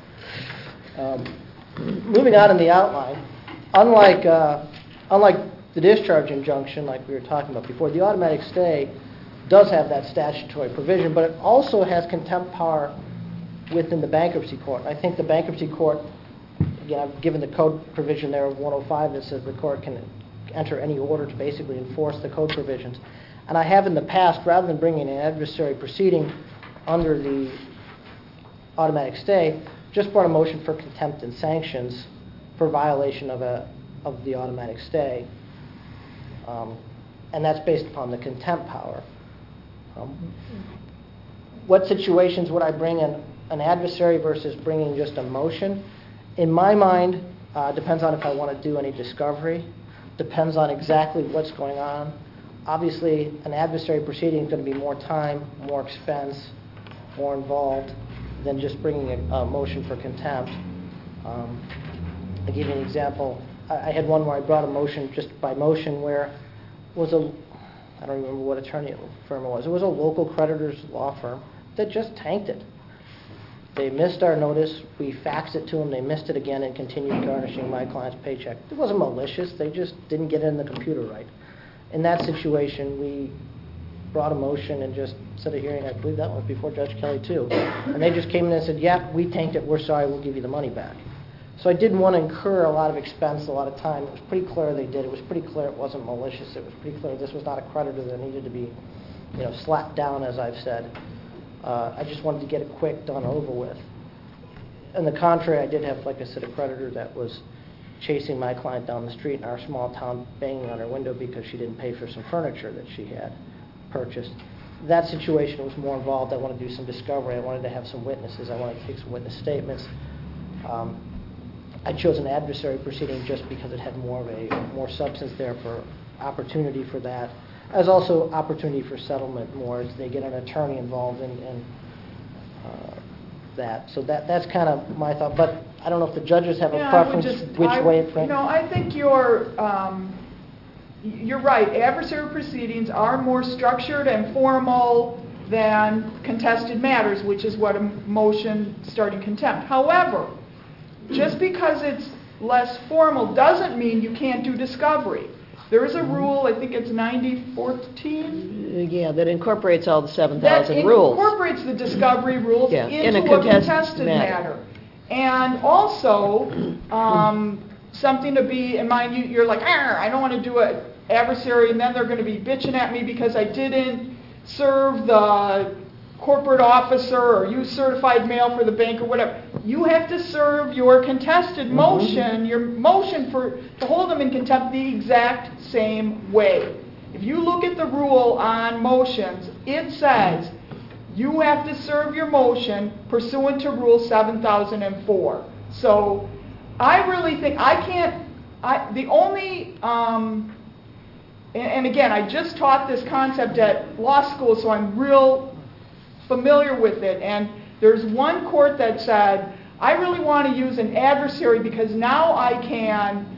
um, moving on in the outline, unlike, uh, unlike the discharge injunction, like we were talking about before, the automatic stay does have that statutory provision, but it also has contempt power within the bankruptcy court. I think the bankruptcy court, again, I've given the code provision there of one oh five that says the court can enter any order to basically enforce the code provisions. And I have in the past, rather than bringing an adversary proceeding under the automatic stay, just brought a motion for contempt and sanctions for violation of a of the automatic stay. Um, and that's based upon the contempt power. Um, what situations would I bring in an adversary versus bringing just a motion? In my mind, Uh, depends on if I want to do any discovery. Depends on exactly what's going on. Obviously, an adversary proceeding is going to be more time, more expense, more involved than just bringing a, a motion for contempt. Um, I'll give you an example. I, I had one where I brought a motion just by motion where it was a, I don't remember what attorney firm it was. It was a local creditor's law firm that just tanked it. They missed our notice. We faxed it to them. They missed it again and continued garnishing my client's paycheck. It wasn't malicious. They just didn't get it in the computer right. In that situation, we brought a motion and just set a hearing. I believe that was before Judge Kelly, too. And they just came in and said, yeah, we tanked it. We're sorry. We'll give you the money back. So I didn't want to incur a lot of expense, a lot of time. It was pretty clear they did. It was pretty clear it wasn't malicious. It was pretty clear this was not a creditor that needed to be, you know, slapped down, as I've said. Uh, I just wanted to get it quick, done, over with. On the contrary, I did have, like I said, a creditor that was chasing my client down the street in our small town, banging on her window because she didn't pay for some furniture that she had purchased. That situation was more involved. I wanted to do some discovery. I wanted to have some witnesses. I wanted to take some witness statements. Um, I chose an adversary proceeding just because it had more of a more substance there for opportunity for that, as also opportunity for settlement more as they get an attorney involved in, in uh, that. So that that's kind of my thought. But I don't know if the judges have Yeah, a I would preference just- which I- way it went. You know, I think you're, um, you're right. Adversary proceedings are more structured and formal than contested matters, which is what a motion starting contempt. However, just because it's less formal doesn't mean you can't do discovery. There is a rule, I think it's ninety fourteen, Yeah, that incorporates all the seven that thousand rules. incorporates the discovery rules Yeah, in into a a contested contested matter. matter. And also, um, something to be in mind, you, you're like, "Arr, I don't want to do an adversary, and then they're going to be bitching at me because I didn't serve the corporate officer or use certified mail for the bank or whatever." You have to serve your contested motion, your motion for to hold them in contempt the exact same way. If you look at the rule on motions, it says you have to serve your motion pursuant to Rule seven thousand four. So I really think I can't, I, the only, um, and, and again, I just taught this concept at law school, so I'm real familiar with it. And there's one court that said, I really want to use an adversary because now I can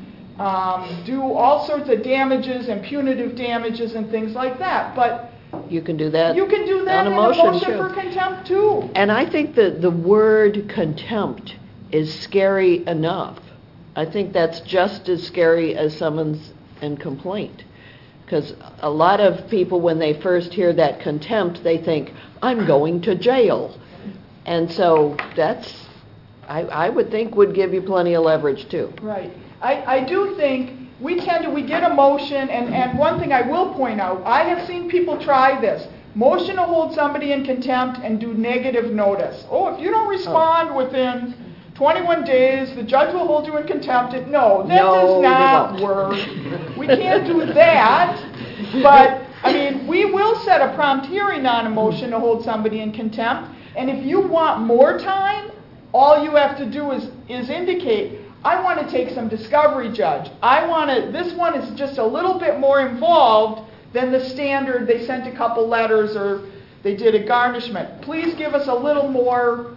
um, do all sorts of damages and punitive damages and things like that. But You can do that you can do that on a in motion, a motion too. for contempt too. And I think that the word contempt is scary enough. I think that's just as scary as summons and complaint. Because a lot of people, when they first hear that contempt, they think, I'm going to jail. And so that's, I, I would think, would give you plenty of leverage, too. Right. I, I do think we tend to, we get a motion, and, and one thing I will point out, I have seen people try this. Motion to hold somebody in contempt and do negative notice. Oh, if you don't respond within twenty-one days, the judge will hold you in contempt. It- No, that No, does they not won't. work. We can't do that. But, I mean, we will set a prompt hearing on a motion to hold somebody in contempt. And if you want more time, all you have to do is, is indicate, I want to take some discovery, Judge. I want to, this one is just a little bit more involved than the standard, they sent a couple letters or they did a garnishment. Please give us a little more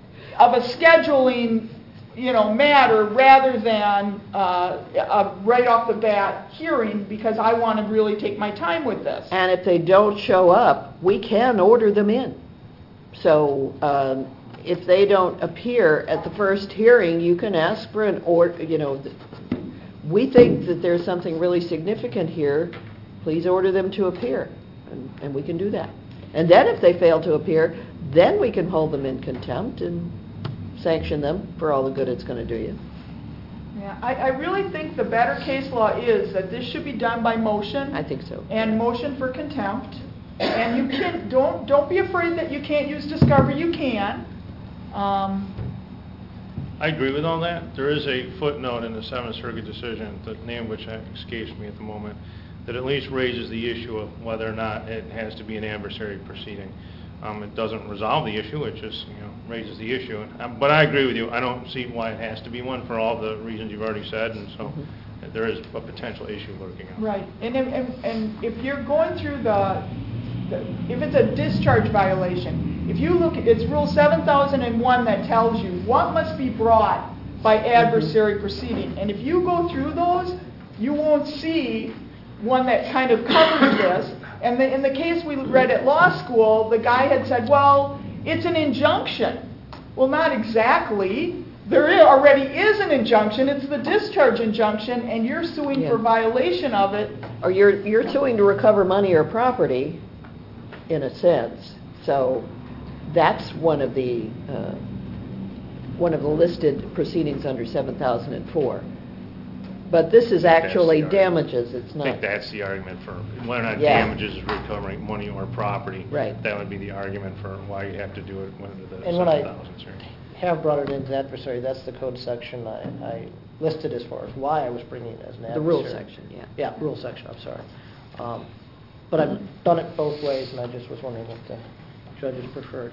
of a scheduling, you know, matter rather than uh, a right off the bat hearing because I want to really take my time with this. And if they don't show up, we can order them in. So um, if they don't appear at the first hearing, you can ask for an order, you know, th- we think that there's something really significant here, please order them to appear, and, and we can do that. And then if they fail to appear, then we can hold them in contempt and sanction them for all the good it's going to do you. Yeah, I, I really think the better case law is that this should be done by motion. I think so. And motion for contempt. And you can, don't, don't be afraid that you can't use discovery, you can. Um, I agree with all that. There is a footnote in the Seventh Circuit decision, the name of which escapes me at the moment, that at least raises the issue of whether or not it has to be an adversary proceeding. Um, It doesn't resolve the issue, it just, you know, raises the issue. Um, But I agree with you, I don't see why it has to be one for all the reasons you've already said, and so uh, there is a potential issue lurking out. Right, and if, and, and if you're going through the, the, if it's a discharge violation, if you look, it's Rule seven thousand one that tells you what must be brought by adversary proceeding, and if you go through those, you won't see one that kind of covers this. And the, in the case we read at law school, the guy had said, well, it's an injunction. Well, not exactly. There i- already is an injunction. It's the discharge injunction, and you're suing Yeah. for violation of it. Or you're, you're suing to recover money or property, in a sense. So that's one of the, uh, one of the listed proceedings under seven thousand four. But this is actually That's the argument. damages, it's I not. think that's the argument for, whether or not Yeah. damages is recovering money or property. Right. That would be the argument for why you have to do it under the And when I- seven thousand, sir. Have brought it into adversary, that's the code section I, I listed as far as why I was bringing it as an adversary. The rule section, yeah. Yeah, rule section, I'm sorry. Um, But I've done it both ways, and I just was wondering what the judges preferred.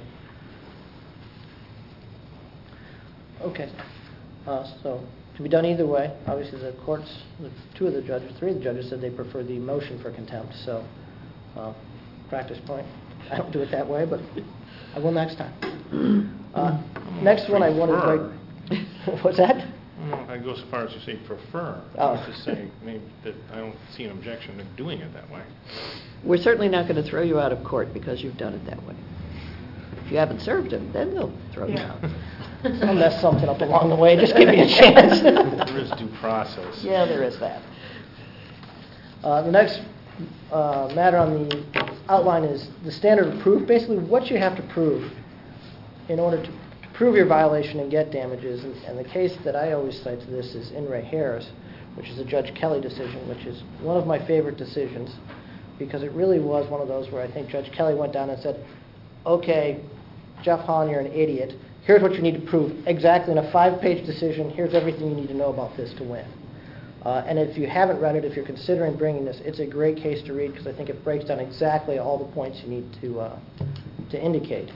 Okay, uh, so, to be done either way, obviously the courts, the two of the judges, three of the judges said they prefer the motion for contempt, so, uh, practice point. I don't do it that way, but I will next time. Uh, Next one I wanted to break, what's that? I don't know if I'd go so far as to say prefer. Oh. I would just say maybe that I don't see an objection to doing it that way. We're certainly not going to throw you out of court because you've done it that way. If you haven't served him, then they'll throw you Yeah. out. I'll mess something up along the way, just give me a chance. There is due process. Yeah, there is that. Uh, The next uh, matter on the outline is the standard of proof, basically what you have to prove in order to prove your violation and get damages. And and the case that I always cite to this is In re Harris, which is a Judge Kelly decision, which is one of my favorite decisions, because it really was one of those where I think Judge Kelly went down and said, okay, Jeff Hahn, you're an idiot. Here's what you need to prove exactly in a five-page decision. Here's everything you need to know about this to win. Uh, and if you haven't read it, if you're considering bringing this, it's a great case to read because I think it breaks down exactly all the points you need to uh, to indicate.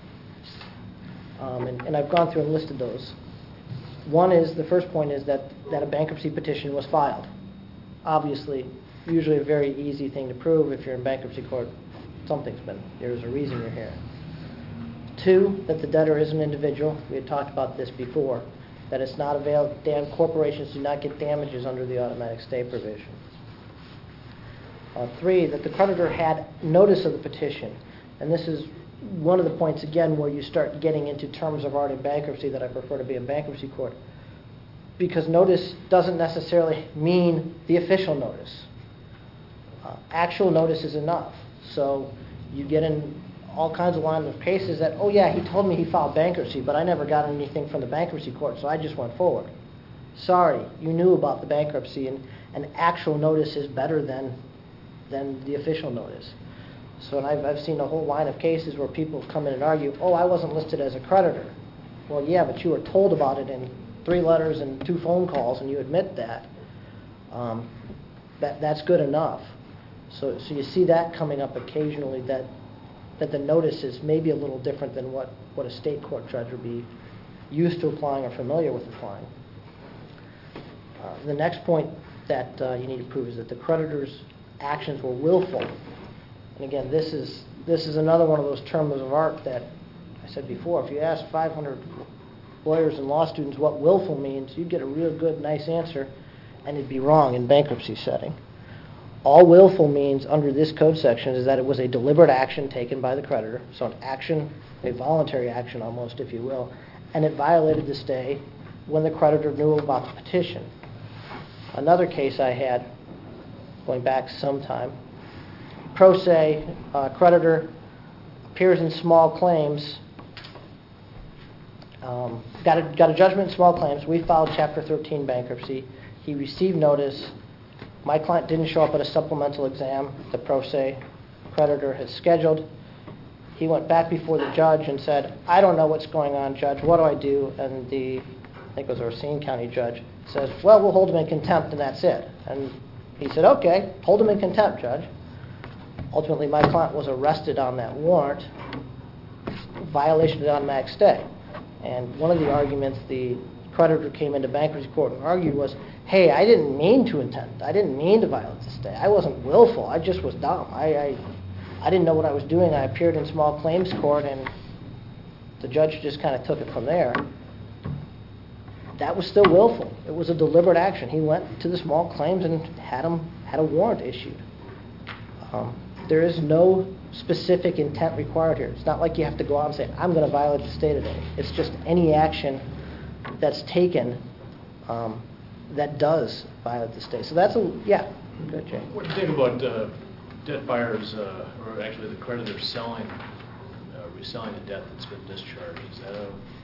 Um, and, and I've gone through and listed those. One is, the first point is that, that a bankruptcy petition was filed. Obviously, usually a very easy thing to prove. If you're in bankruptcy court, something's been, there's a reason you're here. Two, that the debtor is an individual. We had talked about this before, that it's not available, damn, corporations do not get damages under the automatic stay provision. Uh, three, that the creditor had notice of the petition. And this is one of the points, again, where you start getting into terms of art in bankruptcy that I prefer to be in bankruptcy court. Because notice doesn't necessarily mean the official notice. Uh, actual notice is enough. So you get in all kinds of lines of cases that, oh yeah, he told me he filed bankruptcy, but I never got anything from the bankruptcy court, so I just went forward. Sorry, you knew about the bankruptcy, and, and actual notice is better than, than the official notice. So and I've, I've seen a whole line of cases where people come in and argue, oh, I wasn't listed as a creditor. Well, yeah, but you were told about it in three letters and two phone calls, and you admit that. Um, that that's good enough. So, so you see that coming up occasionally, that that the notice is maybe a little different than what, what a state court judge would be used to applying or familiar with applying. Uh, the next point that uh, you need to prove is that the creditor's actions were willful. And again, this is this is another one of those terms of art that I said before. If you ask five hundred lawyers and law students what willful means, you'd get a real good, nice answer, and it'd be wrong in bankruptcy setting. All willful means under this code section is that it was a deliberate action taken by the creditor, so an action, a voluntary action almost, if you will, and it violated the stay when the creditor knew about the petition. Another case I had, going back some time, pro se uh, creditor appears in small claims, um, got, a, got a judgment in small claims. We filed Chapter thirteen bankruptcy. He received notice. My client didn't show up at a supplemental exam the pro se creditor had scheduled. He went back before the judge and said, I don't know what's going on, Judge. What do I do? And the, I think it was our Racine County judge, says, well, we'll hold him in contempt and that's it. And he said, okay, hold him in contempt, Judge. Ultimately, my client was arrested on that warrant, violation of the automatic stay. And one of the arguments the creditor came into bankruptcy court and argued was, hey, I didn't mean to intend, I didn't mean to violate the stay. I wasn't willful, I just was dumb. I, I, I didn't know what I was doing. I appeared in small claims court, and the judge just kind of took it from there. That was still willful. It was a deliberate action. He went to the small claims and had them, had a warrant issued. Um, there is no specific intent required here. It's not like you have to go out and say, I'm going to violate the stay today. It's just any action that's taken um, that does violate the stay. So that's a, yeah, good, Jay. What do you think about uh, debt buyers, uh, or actually the creditor selling, uh, reselling the debt that's been discharged? Is that a,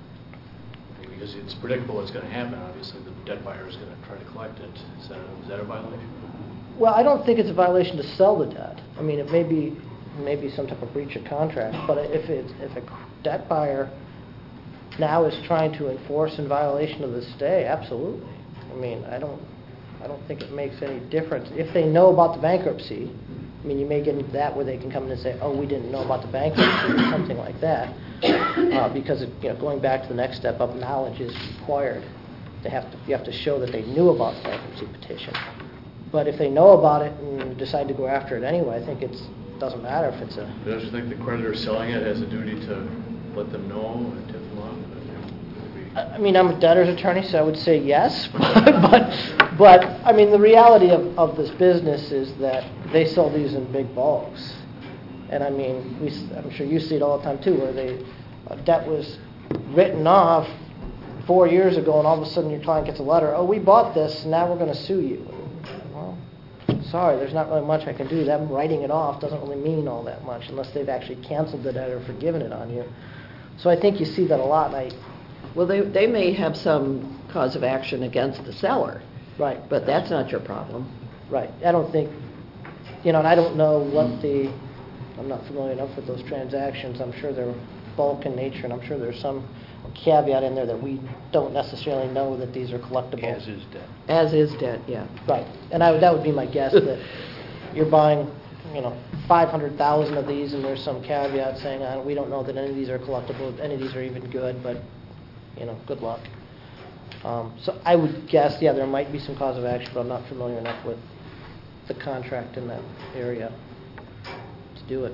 I mean, because it's predictable it's going to happen, obviously, the debt buyer is going to try to collect it. Is that a, is that a violation? Well, I don't think it's a violation to sell the debt. I mean, it may be, maybe some type of breach of contract, but if it's, if a debt buyer now is trying to enforce in violation of the stay, absolutely. I mean, I don't, I don't think it makes any difference. If they know about the bankruptcy, I mean, you may get into that where they can come in and say, oh, we didn't know about the bankruptcy or something like that, uh, because it, you know, going back to the next step up, knowledge is required. They have to, you have to show that they knew about the bankruptcy petition. But if they know about it and decide to go after it anyway, I think it doesn't matter if it's a... Don't you think the creditor selling it has a duty to let them know and tip them off? I mean, I'm a debtor's attorney, so I would say yes. but, but I mean, the reality of, of this business is that they sell these in big bulks. And I mean, we, I'm sure you see it all the time too, where they, a debt was written off four years ago, and all of a sudden your client gets a letter, oh, we bought this, and now we're going to sue you. Well, sorry, there's not really much I can do. Them writing it off doesn't really mean all that much unless they've actually canceled the debt or forgiven it on you. So I think you see that a lot. And I, Well, they, they may have some cause of action against the seller. Right. But that's not your problem. Right. I don't think, you know, and I don't know what the, I'm not familiar enough with those transactions. I'm sure they're bulk in nature, and I'm sure there's some caveat in there that we don't necessarily know that these are collectible. As is debt. As is debt, yeah. Right. And I, that would be my guess, that you're buying, you know, five hundred thousand of these, and there's some caveat saying, uh, we don't know that any of these are collectible, any of these are even good, but, you know, good luck. Um, so I would guess, yeah, there might be some cause of action, but I'm not familiar enough with the contract in that area to do it.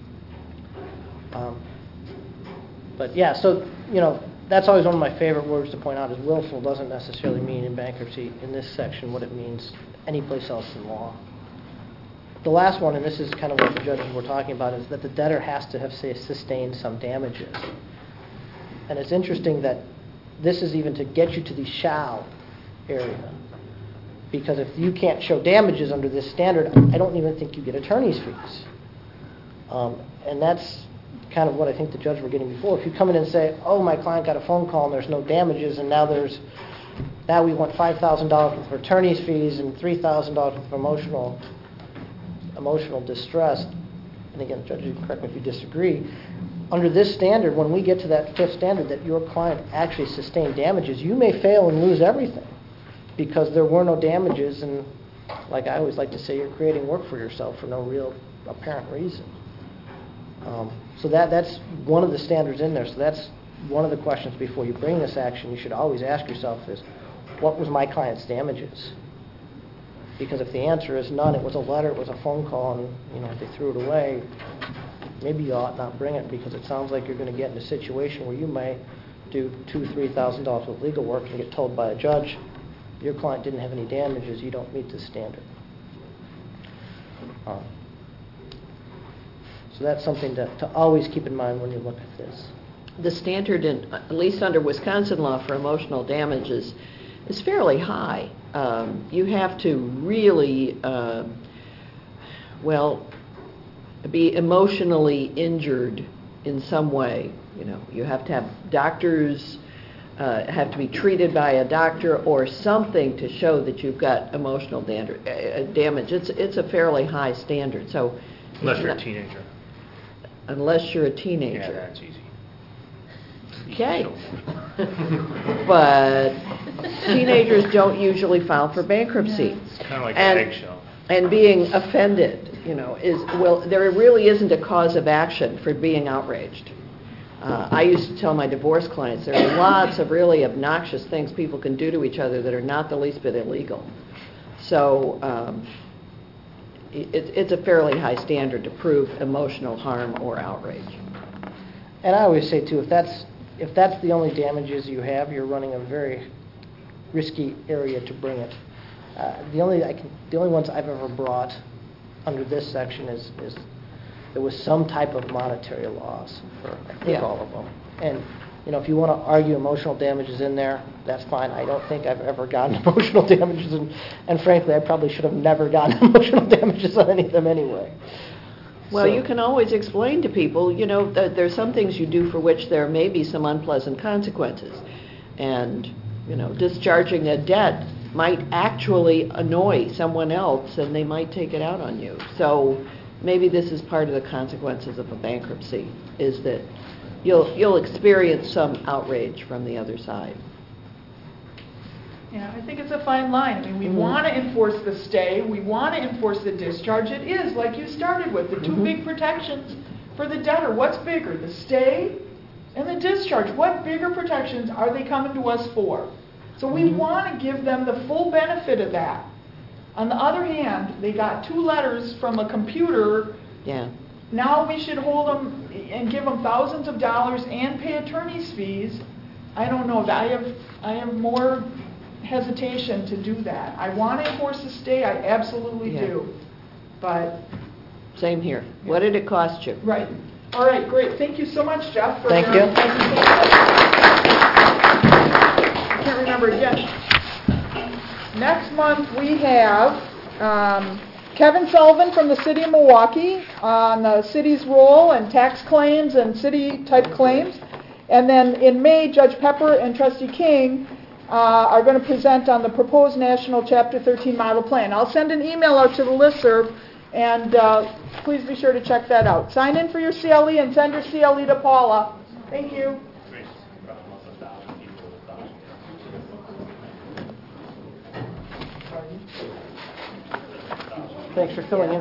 Um, but yeah, so, you know, that's always one of my favorite words to point out, is willful doesn't necessarily mean in bankruptcy, in this section, what it means anyplace else in law. The last one, and this is kind of what the judges were talking about, is that the debtor has to have, say, sustained some damages. And it's interesting that this is even to get you to the shall area. Because if you can't show damages under this standard, I don't even think you get attorney's fees. Um, and that's kind of what I think the judge were getting before. If you come in and say, oh, my client got a phone call and there's no damages, and now there's, now we want five thousand dollars worth of attorney's fees and three thousand dollars worth of emotional, emotional distress, and again, Judge, you can correct me if you disagree, under this standard, when we get to that fifth standard that your client actually sustained damages, you may fail and lose everything because there were no damages, and like I always like to say, you're creating work for yourself for no real apparent reason. Um, so that that's one of the standards in there. So that's one of the questions before you bring this action you should always ask yourself is, what was my client's damages? Because if the answer is none, it was a letter, it was a phone call, and you know they threw it away, maybe you ought not bring it, because it sounds like you're going to get in a situation where you may do two, three thousand dollars with legal work and get told by a judge, your client didn't have any damages, you don't meet this standard. Um, so that's something to, to always keep in mind when you look at this. The standard, in, at least under Wisconsin law, for emotional damages is fairly high. Um, you have to really, uh, well, be emotionally injured in some way. You know, you have to have doctors, uh, have to be treated by a doctor or something to show that you've got emotional dam- uh, damage. It's it's a fairly high standard. So, Unless you're not, a teenager. Unless you're a teenager. Yeah, that's easy. Okay. But teenagers don't usually file for bankruptcy. It's kind of like and, an eggshell. And being offended, you know, is, well, there really isn't a cause of action for being outraged. Uh, I used to tell my divorce clients, there are lots of really obnoxious things people can do to each other that are not the least bit illegal. So um, it, it's a fairly high standard to prove emotional harm or outrage. And I always say too, if that's, if that's the only damages you have, you're running a very risky area to bring it. Uh, the only I can, the only ones I've ever brought under this section is, is there was some type of monetary loss for I think Yeah. all of them. And you know, if you want to argue emotional damages in there, that's fine. I don't think I've ever gotten emotional damages, and, and frankly, I probably should have never gotten emotional damages on any of them anyway. Well, So- you can always explain to people, you know, that there's some things you do for which there may be some unpleasant consequences. And, you know, discharging a debt might actually annoy someone else and they might take it out on you. So maybe this is part of the consequences of a bankruptcy, is that you'll, you'll experience some outrage from the other side. Yeah, I think it's a fine line. I mean, we Mhm. want to enforce the stay, we want to enforce the discharge. It is, like you started with, the two Mhm. big protections for the debtor. What's bigger, the stay and the discharge? What bigger protections are they coming to us for? So we Mhm. want to give them the full benefit of that. On the other hand, they got two letters from a computer. Yeah. Now we should hold them and give them thousands of dollars and pay attorney's fees. I don't know. I have, I have more hesitation to do that. I want to enforce the stay. I absolutely Yeah. do. But, Same here. What did it cost you? right. All right, great. Thank you so much, Jeff, for Thank your you. presentation. I can't remember it yet. Next month, we have um, Kevin Sullivan from the City of Milwaukee on the city's role and tax claims and city-type claims. And then in May, Judge Pepper and Trustee King uh, are going to present on the proposed National Chapter thirteen Model Plan. I'll send an email out to the listserv, and uh, please be sure to check that out. Sign in for your C L E and send your C L E to Paula. Thank you. Thanks for filling in.